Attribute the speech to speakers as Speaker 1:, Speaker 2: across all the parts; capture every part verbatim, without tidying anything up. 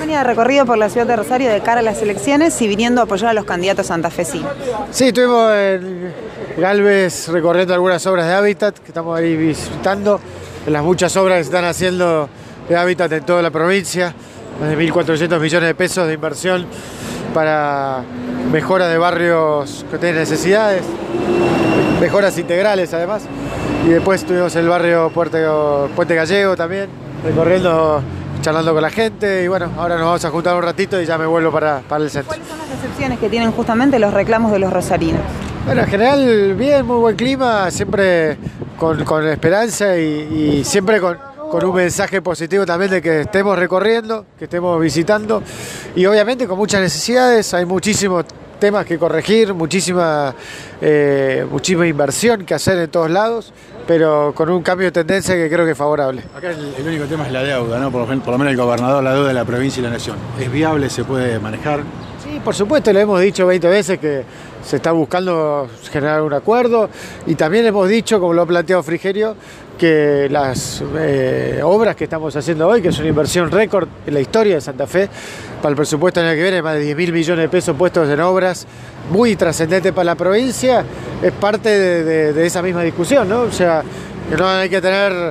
Speaker 1: Campaña de recorrido por la ciudad de Rosario de cara a las elecciones y viniendo a apoyar a los candidatos santafesinos.
Speaker 2: Sí, estuvimos en Galvez recorriendo algunas obras de hábitat que estamos ahí visitando, en las muchas obras que se están haciendo de hábitat en toda la provincia, más de mil cuatrocientos millones de pesos de inversión para mejora de barrios que tienen necesidades, mejoras integrales además. Y después estuvimos en el barrio Puente, Puente Gallego también, recorriendo, charlando con la gente, y bueno, ahora nos vamos a juntar un ratito y ya me vuelvo para, para el centro.
Speaker 1: ¿Cuáles son las recepciones que tienen justamente los reclamos de los rosarinos?
Speaker 2: Bueno, en general bien, muy buen clima, siempre con, con esperanza y, y siempre con, con un mensaje positivo también de que estemos recorriendo, que estemos visitando, y obviamente con muchas necesidades, hay muchísimos temas que corregir, muchísima, eh, muchísima inversión que hacer en todos lados, pero con un cambio de tendencia que creo que es favorable.
Speaker 3: Acá el, el único tema es la deuda, ¿no? Por, por lo menos el gobernador, la deuda de la provincia y la nación. ¿Es viable? ¿Se puede manejar?
Speaker 2: Sí, por supuesto, lo hemos dicho veinte veces que se está buscando generar un acuerdo, y también hemos dicho, como lo ha planteado Frigerio, que las eh, obras que estamos haciendo hoy, que es una inversión récord en la historia de Santa Fe, para el presupuesto del año que viene, más de diez mil millones de pesos puestos en obras, muy trascendente para la provincia, es parte de, de, de esa misma discusión, ¿no? O sea, que no hay que tener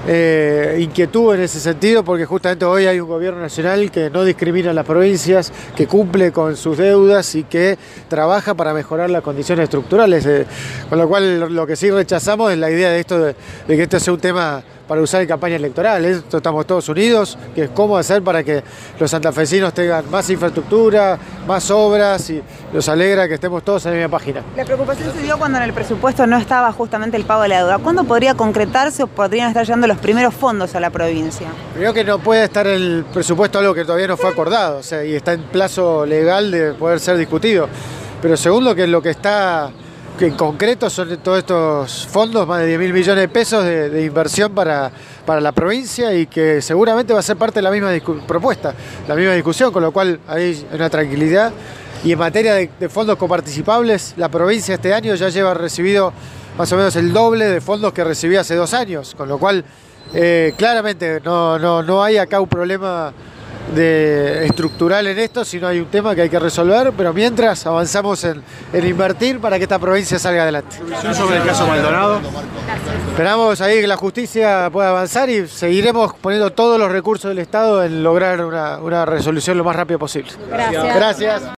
Speaker 2: eh, inquietud en ese sentido, porque justamente hoy hay un gobierno nacional que no discrimina a las provincias, que cumple con sus deudas y que trabaja para mejorar las condiciones estructurales, eh, con lo cual lo que sí rechazamos es la idea de esto de, de que esto sea un tema para usar en campaña electoral. Esto estamos todos unidos, que es cómo hacer para que los santafesinos tengan más infraestructura, más obras, y nos alegra que estemos todos en la misma página.
Speaker 1: La preocupación se dio cuando en el presupuesto no estaba justamente el pago de la deuda. ¿Cuándo podría concretarse o podrían estar llegando los primeros fondos a la provincia?
Speaker 2: Creo que no puede estar en el presupuesto algo que todavía no fue acordado, o sea, y está en plazo legal de poder ser discutido. Pero segundo, que lo que está que en concreto son todos estos fondos, más de diez mil millones de pesos de, de inversión para, para la provincia, y que seguramente va a ser parte de la misma propuesta, la misma discusión, con lo cual hay una tranquilidad. Y en materia de, de fondos coparticipables, la provincia este año ya lleva recibido más o menos el doble de fondos que recibía hace dos años, con lo cual eh, claramente no, no, no hay acá un problema de estructural en esto, sino hay un tema que hay que resolver, pero mientras avanzamos en, en invertir para que esta provincia salga adelante.
Speaker 3: Sobre el caso Maldonado.
Speaker 2: Esperamos ahí que la justicia pueda avanzar y seguiremos poniendo todos los recursos del Estado en lograr una, una resolución lo más rápido posible.
Speaker 1: Gracias.
Speaker 2: Gracias.